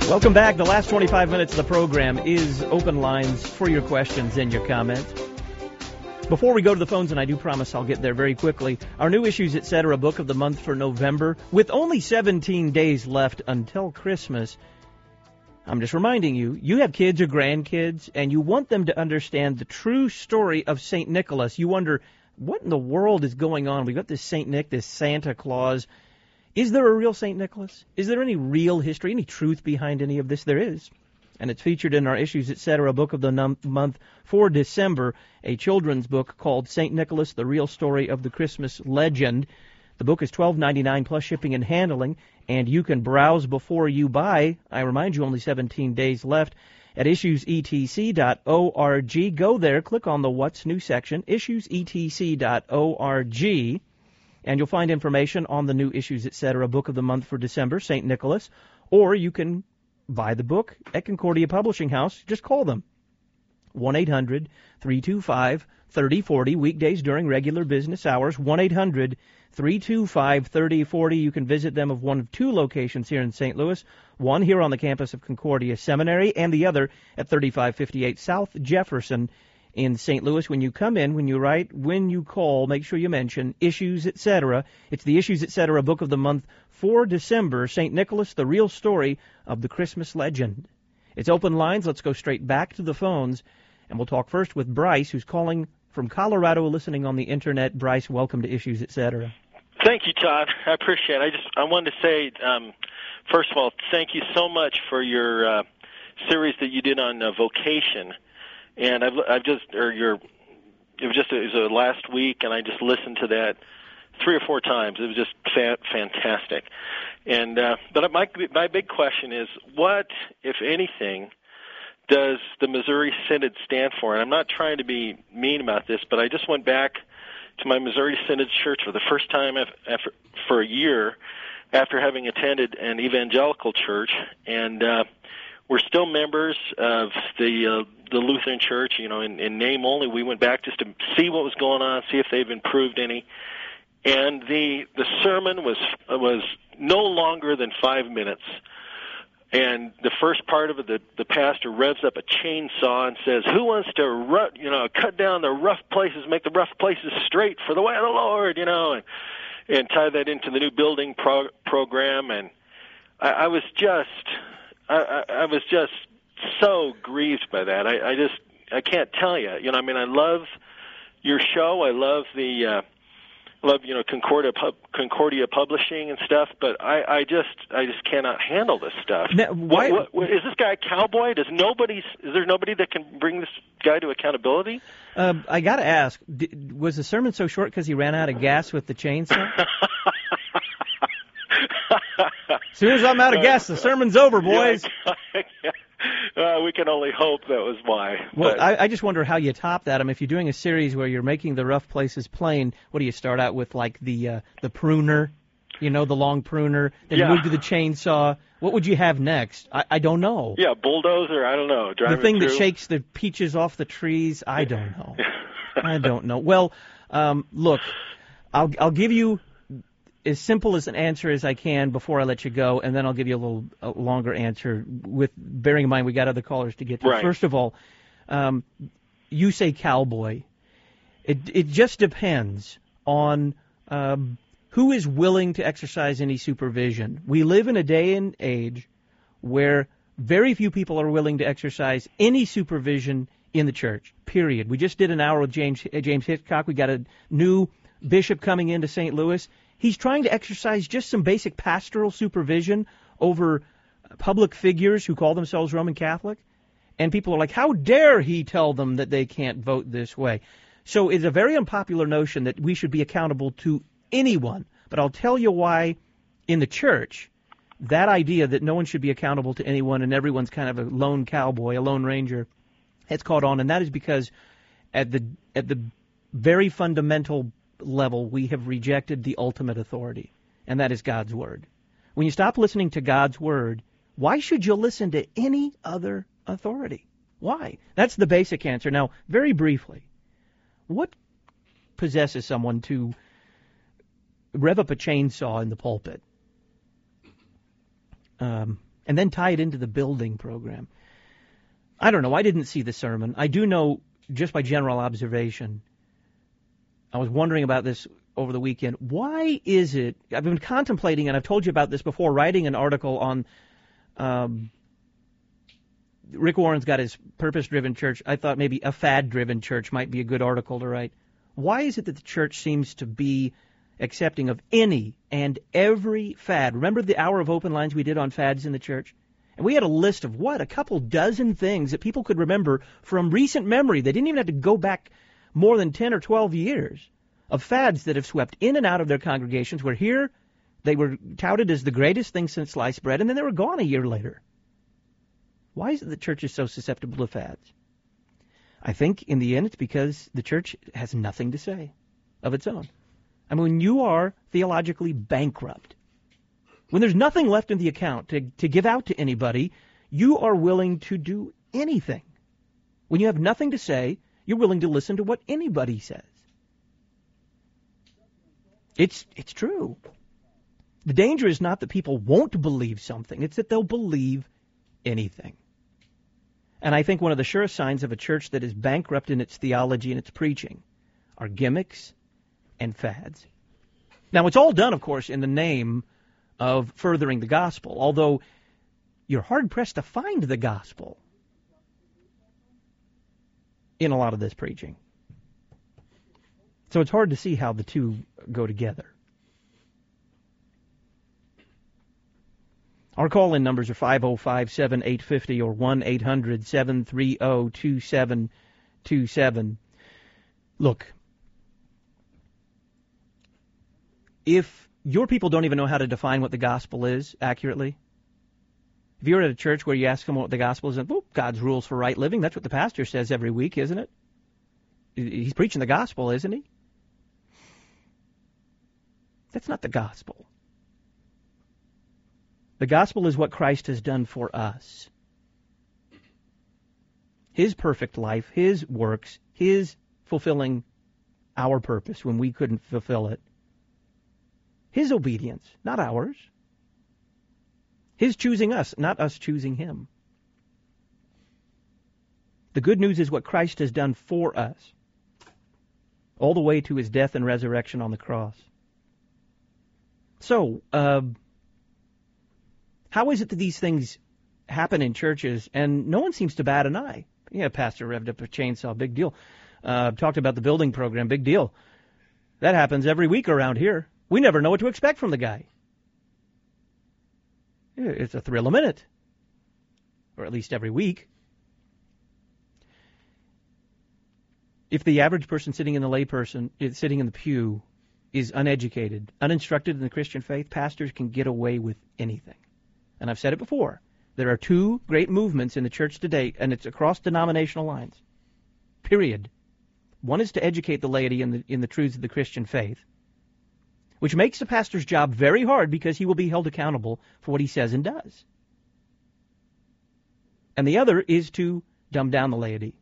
Welcome back. The last 25 minutes of the program is open lines for your questions and your comments. Before we go to the phones, and I do promise I'll get there very quickly, our new Issues Etc. book of the month for November, with only 17 days left until Christmas. I'm just reminding you, you have kids or grandkids, and you want them to understand the true story of St. Nicholas. You wonder, what in the world is going on? We've got this St. Nick, this Santa Claus. Is there a real St. Nicholas? Is there any real history, any truth behind any of this? There is. And it's featured in our Issues Etc. book of the month for December, a children's book called St. Nicholas, The Real Story of the Christmas Legend. The book is $12.99 plus shipping and handling, and you can browse before you buy. I remind you, only 17 days left at issuesetc.org. Go there, click on the What's New section, issuesetc.org. And you'll find information on the new Issues Etc. book of the month for December, St. Nicholas, or you can buy the book at Concordia Publishing House. Just call them, 1-800-325-3040, weekdays during regular business hours, 1-800-325-3040. You can visit them of one of two locations here in St. Louis, one here on the campus of Concordia Seminary, and the other at 3558 South Jefferson in St. Louis. When you come in, when you write, when you call, make sure you mention Issues Etc. It's the Issues Etc. book of the month for December, St. Nicholas, The Real Story of the Christmas Legend. It's open lines. Let's go straight back to the phones, and we'll talk first with Bryce, who's calling from Colorado, listening on the Internet. Bryce, welcome to Issues Etc. Thank you, Todd. I appreciate it. I wanted to say, first of all, thank you so much for your series that you did on vocation. And it was last week, and I just listened to that 3 or 4 times. It was just fantastic. And but my big question is, what, if anything, does the Missouri Synod stand for? And I'm not trying to be mean about this, but I just went back to my Missouri Synod church for the first time for a year after having attended an evangelical church, and we're still members of the Lutheran Church, in name only. We went back just to see what was going on, see if they've improved any. And the sermon was no longer than 5 minutes. And the first part of it, the pastor revs up a chainsaw and says, "Who wants to cut down the rough places, make the rough places straight for the way of the Lord?" And tie that into the new building program. And I was just so grieved by that. I can't tell you. I love your show. I love Concordia Publishing and stuff, but I just cannot handle this stuff. Now, why is this guy a cowboy? Is there nobody that can bring this guy to accountability? I got to ask, was the sermon so short because he ran out of gas with the chainsaw? As soon as I'm out of gas, the sermon's over, boys. We can only hope that was why. Well, I just wonder how you top that. If you're doing a series where you're making the rough places plain, what do you start out with, like the pruner, the long pruner, then you move to the chainsaw? What would you have next? I don't know. Yeah, bulldozer, I don't know. The thing that shakes the peaches off the trees, I don't know. I don't know. Well, look, I'll give you as simple as an answer as I can before I let you go, and then I'll give you a longer answer, with bearing in mind we got other callers to get to. Right. First of all, you say cowboy. It just depends on who is willing to exercise any supervision. We live in a day and age where very few people are willing to exercise any supervision in the church, period. We just did an hour with James Hitchcock. We got a new bishop coming into St. Louis. He's trying to exercise just some basic pastoral supervision over public figures who call themselves Roman Catholic. And people are like, how dare he tell them that they can't vote this way? So it's a very unpopular notion that we should be accountable to anyone. But I'll tell you why in the church, that idea that no one should be accountable to anyone and everyone's kind of a lone cowboy, a lone ranger, has caught on. And that is because at the very fundamental level, we have rejected the ultimate authority, and that is God's Word. When you stop listening to God's Word, why should you listen to any other authority? Why? That's the basic answer. Now, very briefly, what possesses someone to rev up a chainsaw in the pulpit? and then tie it into the building program. I don't know. I didn't see the sermon. I do know, just by general observation, I was wondering about this over the weekend. Why is it, I've been contemplating, and I've told you about this before, writing an article on Rick Warren's got his purpose-driven church. I thought maybe a fad-driven church might be a good article to write. Why is it that the church seems to be accepting of any and every fad? Remember the hour of open lines we did on fads in the church? And we had a list of, a couple dozen things that people could remember from recent memory. They didn't even have to go back more than 10 or 12 years of fads that have swept in and out of their congregations, where here they were touted as the greatest thing since sliced bread, and then they were gone a year later. Why is it the church is so susceptible to fads? I think in the end it's because the church has nothing to say of its own. I mean, when you are theologically bankrupt, when there's nothing left in the account to give out to anybody, you are willing to do anything. When you have nothing to say, you're willing to listen to what anybody says. It's true. The danger is not that people won't believe something, it's that they'll believe anything. And I think one of the surest signs of a church that is bankrupt in its theology and its preaching are gimmicks and fads. Now, it's all done, of course, in the name of furthering the gospel, although you're hard-pressed to find the gospel in a lot of this preaching. So it's hard to see how the two go together. Our call-in numbers are 505-7850 or 1-800-730-2727. Look, if your people don't even know how to define what the gospel is accurately, if you're at a church where you ask them what the gospel is, God's rules for right living, that's what the pastor says every week, isn't it? He's preaching the gospel, isn't he? That's not the gospel. The gospel is what Christ has done for us. His perfect life, His works, His fulfilling our purpose when we couldn't fulfill it. His obedience, not ours. His choosing us, not us choosing Him. The good news is what Christ has done for us, all the way to His death and resurrection on the cross. So, how is it that these things happen in churches and no one seems to bat an eye? Yeah, pastor revved up a chainsaw, big deal. Talked about the building program, big deal. That happens every week around here. We never know what to expect from the guy. It's a thrill a minute, or at least every week. If the average person sitting in the pew is uneducated, uninstructed in the Christian faith, pastors can get away with anything. And I've said it before. There are two great movements in the church today, and it's across denominational lines. Period. One is to educate the laity in the truths of the Christian faith, which makes the pastor's job very hard because he will be held accountable for what he says and does. And the other is to dumb down the laity.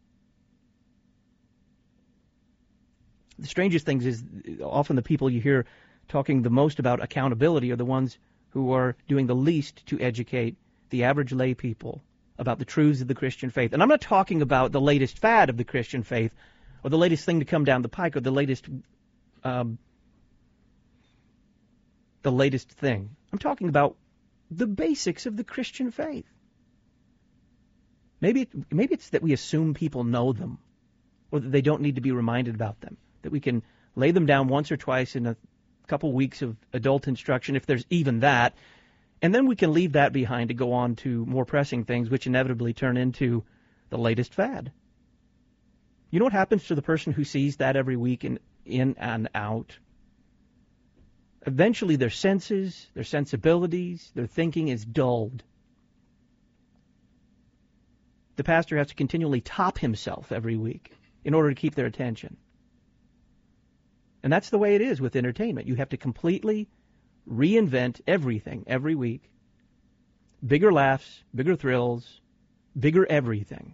The strangest thing is often the people you hear talking the most about accountability are the ones who are doing the least to educate the average lay people about the truths of the Christian faith. And I'm not talking about the latest fad of the Christian faith or the latest thing to come down the pike or the latest thing. I'm talking about the basics of the Christian faith. Maybe it's that we assume people know them or that they don't need to be reminded about them, that we can lay them down once or twice in a couple weeks of adult instruction, if there's even that, and then we can leave that behind to go on to more pressing things, which inevitably turn into the latest fad. You know what happens to the person who sees that every week in and out? Eventually their senses, their sensibilities, their thinking is dulled. The pastor has to continually top himself every week in order to keep their attention. And that's the way it is with entertainment. You have to completely reinvent everything every week. Bigger laughs, bigger thrills, bigger everything.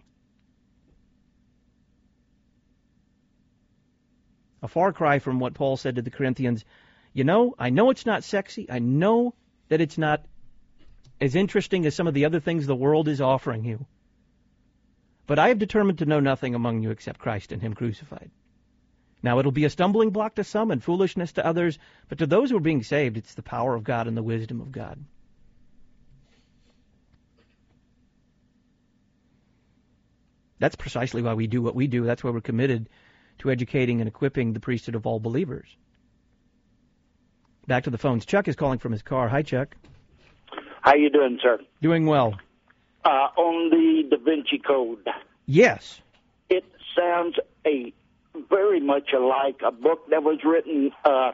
A far cry from what Paul said to the Corinthians, I know it's not sexy. I know that it's not as interesting as some of the other things the world is offering you. But I have determined to know nothing among you except Christ and Him crucified. Now it'll be a stumbling block to some and foolishness to others, but to those who are being saved, it's the power of God and the wisdom of God. That's precisely why we do what we do. That's why we're committed to educating and equipping the priesthood of all believers. Back to the phones. Chuck is calling from his car. Hi, Chuck. How you doing, sir? Doing well. On the Da Vinci Code. Yes. It sounds very much like a book that was written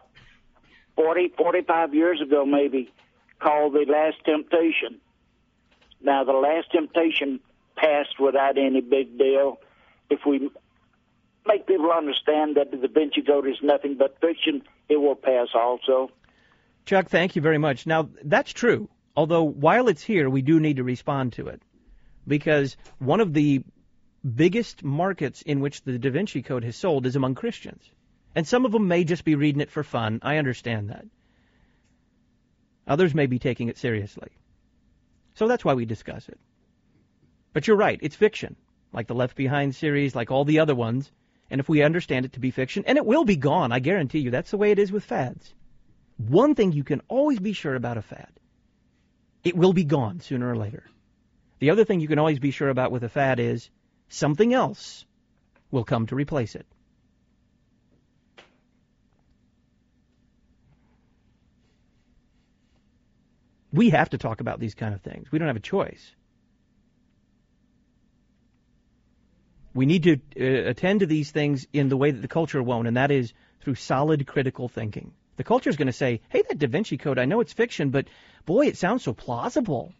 45 years ago, maybe, called The Last Temptation. Now, The Last Temptation passed without any big deal. If we make people understand that the Da Vinci Code is nothing but fiction, it will pass also. Chuck, thank you very much. Now, that's true. Although, while it's here, we do need to respond to it. Because one of the biggest markets in which the Da Vinci Code has sold is among Christians. And some of them may just be reading it for fun. I understand that. Others may be taking it seriously. So that's why we discuss it. But you're right, it's fiction, like the Left Behind series, like all the other ones. And if we understand it to be fiction, and it will be gone, I guarantee you, that's the way it is with fads. One thing you can always be sure about a fad, it will be gone sooner or later. The other thing you can always be sure about with a fad is something else will come to replace it. We have to talk about these kind of things. We don't have a choice. We need to attend to these things in the way that the culture won't, and that is through solid critical thinking. The culture is going to say, hey, that Da Vinci Code, I know it's fiction, but boy, it sounds so plausible.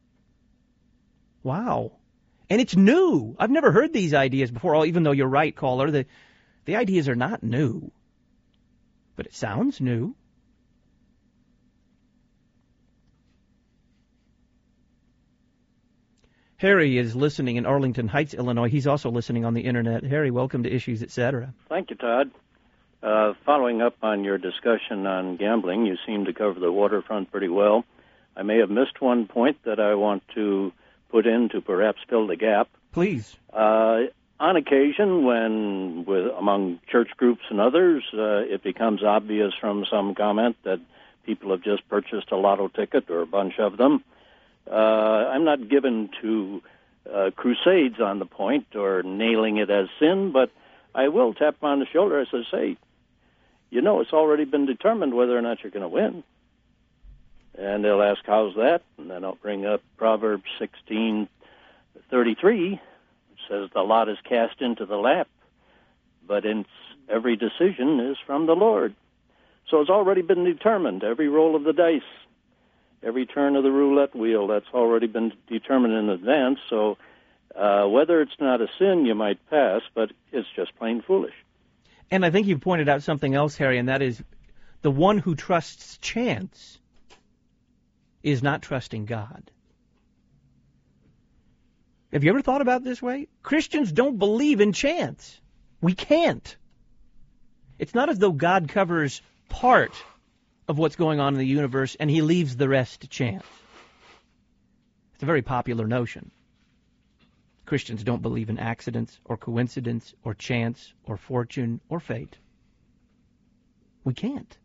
Wow. And it's new. I've never heard these ideas before, even though you're right, caller. The ideas are not new. But it sounds new. Harry is listening in Arlington Heights, Illinois. He's also listening on the Internet. Harry, welcome to Issues, Etc. Thank you, Todd. Following up on your discussion on gambling, you seem to cover the waterfront pretty well. I may have missed one point that I want to put in to perhaps fill the gap. Please. On occasion, when among church groups and others, it becomes obvious from some comment that people have just purchased a lotto ticket or a bunch of them. I'm not given to crusades on the point or nailing it as sin, but I will tap on the shoulder as I say, you know, it's already been determined whether or not you're going to win. And they'll ask, how's that? And then I'll bring up Proverbs 16:33, which says, the lot is cast into the lap, but every decision is from the Lord. So it's already been determined, every roll of the dice. Every turn of the roulette wheel, that's already been determined in advance. So whether it's not a sin, you might pass, but it's just plain foolish. And I think you've pointed out something else, Harry, and that is the one who trusts chance is not trusting God. Have you ever thought about it this way? Christians don't believe in chance. We can't. It's not as though God covers part of what's going on in the universe, and he leaves the rest to chance. It's a very popular notion. Christians don't believe in accidents or coincidence or chance or fortune or fate. We can't.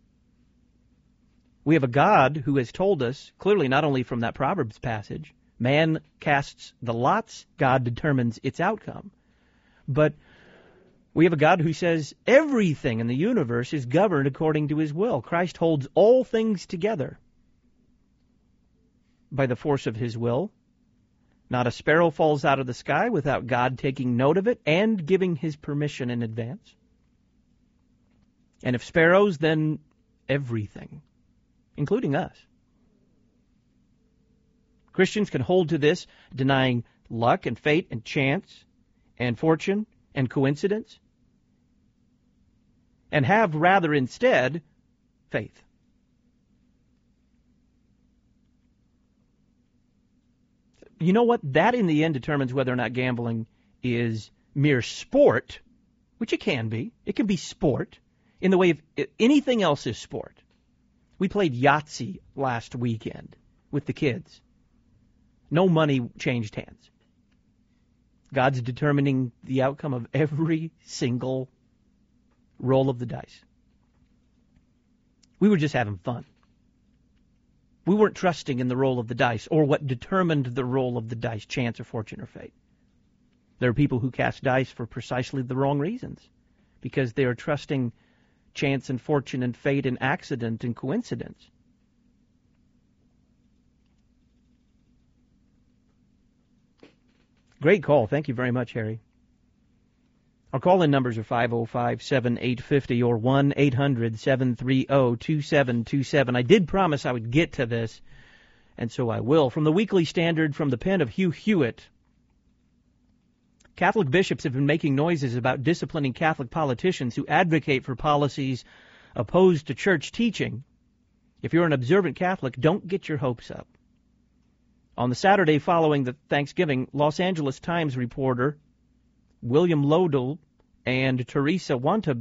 We have a God who has told us, clearly not only from that Proverbs passage, man casts the lots, God determines its outcome. But we have a God who says everything in the universe is governed according to his will. Christ holds all things together by the force of his will. Not a sparrow falls out of the sky without God taking note of it and giving his permission in advance. And if sparrows, then everything, including us. Christians can hold to this, denying luck and fate and chance and fortune and coincidence, and have rather instead faith. You know what? That in the end determines whether or not gambling is mere sport, which it can be. It can be sport in the way of anything else is sport. We played Yahtzee last weekend. with the kids. No money changed hands. God's determining the outcome of every single roll of the dice. We were just having fun. We weren't trusting in the roll of the dice or what determined the roll of the dice, chance or fortune or fate. There are people who cast dice for precisely the wrong reasons, because they are trusting chance and fortune and fate and accident and coincidence. Great call. Thank you very much, Harry. Our call-in numbers are 505-7850 or 1-800-730-2727. I did promise I would get to this, and so I will. From the Weekly Standard, from the pen of Hugh Hewitt, Catholic bishops have been making noises about disciplining Catholic politicians who advocate for policies opposed to church teaching. If you're an observant Catholic, don't get your hopes up. On the Saturday following the Thanksgiving, Los Angeles Times reporter William Lodell and Teresa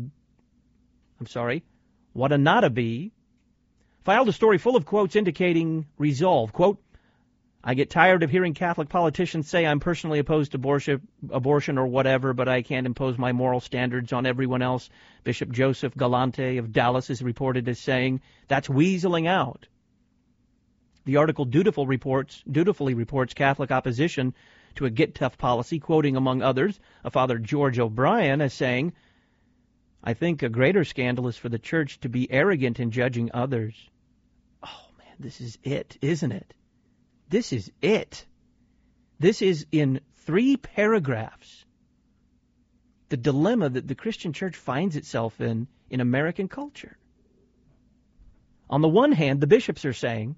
Watanabe filed a story full of quotes indicating resolve. Quote, I get tired of hearing Catholic politicians say I'm personally opposed to abortion or whatever, but I can't impose my moral standards on everyone else. Bishop Joseph Galante of Dallas is reported as saying that's weaseling out. The article dutifully reports Catholic opposition to a Get Tough policy, quoting, among others, a Father George O'Brien as saying, I think a greater scandal is for the Church to be arrogant in judging others. Oh, man, this is it, isn't it? This is it. This is, in 3 paragraphs, the dilemma that the Christian Church finds itself in American culture. On the one hand, the bishops are saying,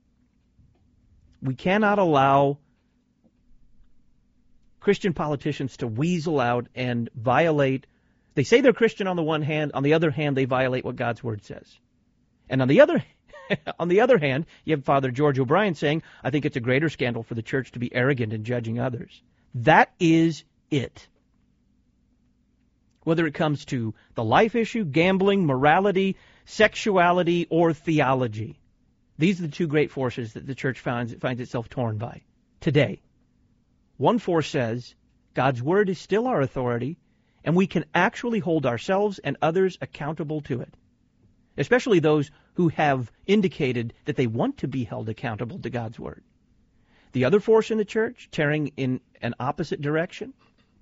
we cannot allow Christian politicians to weasel out and violate. They say they're Christian on the one hand. On the other hand, they violate what God's Word says. And on the other hand, you have Father George O'Brien saying, I think it's a greater scandal for the Church to be arrogant in judging others. That is it. Whether it comes to the life issue, gambling, morality, sexuality, or theology. These are the 2 great forces that the Church finds itself torn by today. One force says God's Word is still our authority, and we can actually hold ourselves and others accountable to it, especially those who have indicated that they want to be held accountable to God's Word. The other force in the Church, tearing in an opposite direction,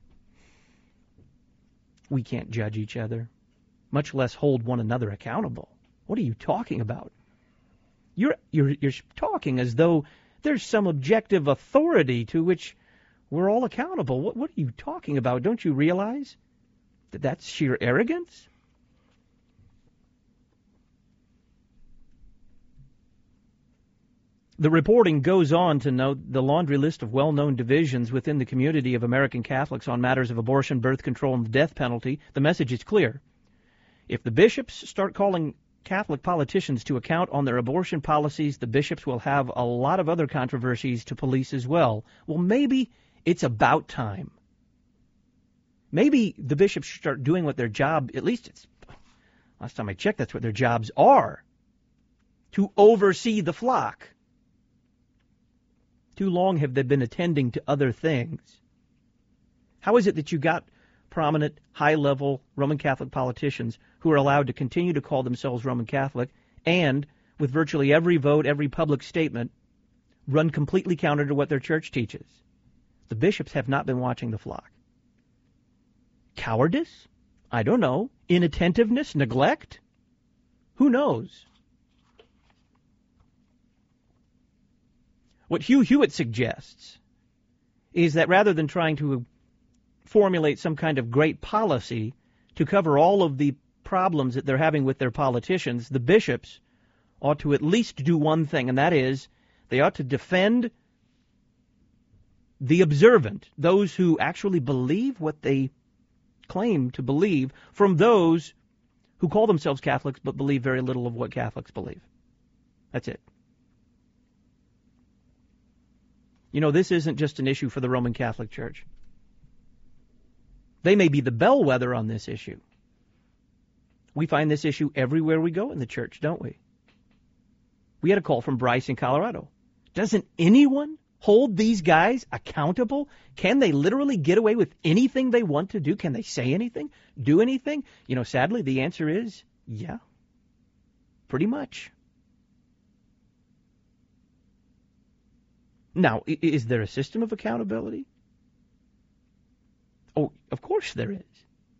we can't judge each other, much less hold one another accountable. What are you talking about? You're talking as though there's some objective authority to which we're all accountable. What are you talking about? Don't you realize that that's sheer arrogance? The reporting goes on to note the laundry list of well-known divisions within the community of American Catholics on matters of abortion, birth control, and the death penalty. The message is clear. If the bishops start calling Catholic politicians to account on their abortion policies, the bishops will have a lot of other controversies to police as well. Well, maybe it's about time. Maybe the bishops should start doing what their job, at least last time I checked, that's what their jobs are, to oversee the flock. Too long have they been attending to other things. How is it that you got prominent, high-level Roman Catholic politicians who are allowed to continue to call themselves Roman Catholic and, with virtually every vote, every public statement, run completely counter to what their church teaches? The bishops have not been watching the flock. Cowardice? I don't know. Inattentiveness? Neglect? Who knows? What Hugh Hewitt suggests is that rather than trying to formulate some kind of great policy to cover all of the problems that they're having with their politicians, the bishops ought to at least do one thing, and that is they ought to defend the observant, those who actually believe what they claim to believe, from those who call themselves Catholics but believe very little of what Catholics believe. That's it. You know, this isn't just an issue for the Roman Catholic Church. They may be the bellwether on this issue. We find this issue everywhere we go in the church, don't we? We had a call from Bryce in Colorado. Doesn't anyone hold these guys accountable? Can they literally get away with anything they want to do? Can they say anything? Do anything? Sadly, the answer is yeah. Pretty much. Now, is there a system of accountability? Oh, of course there is.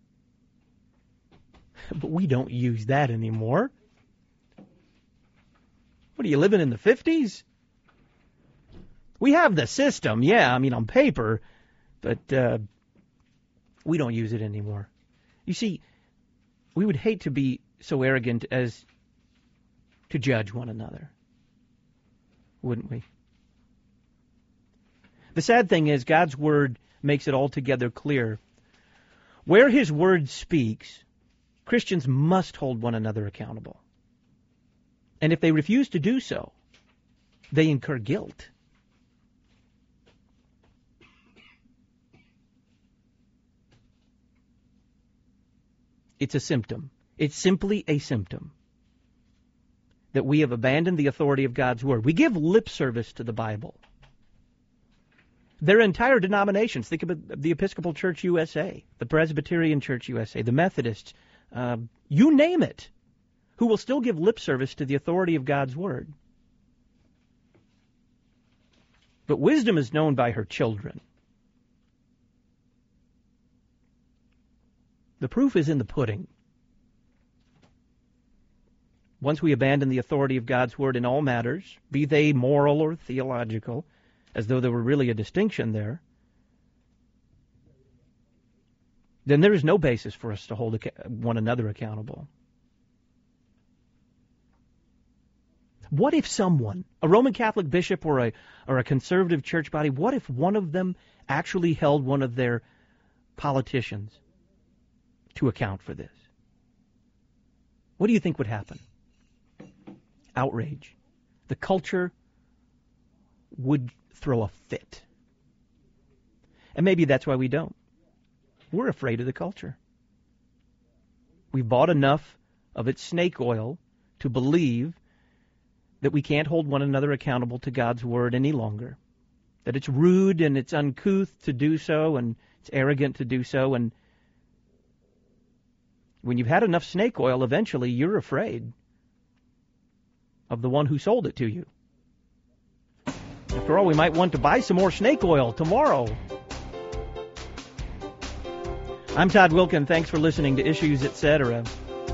But we don't use that anymore. What are you, living in the 50s? We have the system, yeah, on paper, but we don't use it anymore. You see, we would hate to be so arrogant as to judge one another, wouldn't we? The sad thing is God's Word makes it altogether clear. Where His Word speaks, Christians must hold one another accountable. And if they refuse to do so, they incur guilt. It's a symptom. It's simply a symptom that we have abandoned the authority of God's Word. We give lip service to the Bible. There are entire denominations. Think about the Episcopal Church USA, the Presbyterian Church USA, the Methodists, you name it, who will still give lip service to the authority of God's Word. But wisdom is known by her children. The proof is in the pudding. Once we abandon the authority of God's Word in all matters, be they moral or theological, as though there were really a distinction there, then there is no basis for us to hold one another accountable. What if someone, a Roman Catholic bishop or a conservative church body, what if one of them actually held one of their politicians to account for this? What do you think would happen? Outrage. The culture would throw a fit. And maybe that's why we don't. We're afraid of the culture. We've bought enough of its snake oil to believe that we can't hold one another accountable to God's Word any longer. That it's rude and it's uncouth to do so and it's arrogant to do so. And when you've had enough snake oil, eventually you're afraid of the one who sold it to you. After all, we might want to buy some more snake oil tomorrow. I'm Todd Wilkin. Thanks for listening to Issues, Etc.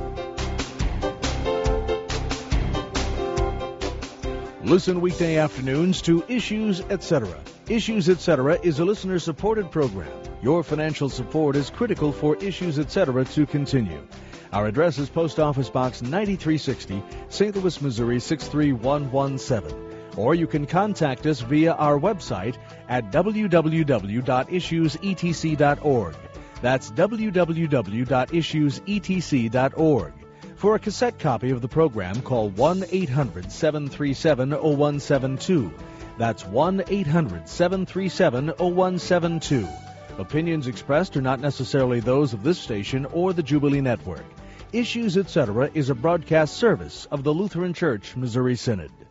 Listen weekday afternoons to Issues, Etc. Issues, Etc. is a listener-supported program. Your financial support is critical for Issues, Etc. to continue. Our address is Post Office Box 9360, St. Louis, Missouri 63117. Or you can contact us via our website at www.issuesetc.org. That's www.issuesetc.org. For a cassette copy of the program, call 1-800-737-0172. That's 1-800-737-0172. Opinions expressed are not necessarily those of this station or the Jubilee Network. Issues, Etc. is a broadcast service of the Lutheran Church Missouri Synod.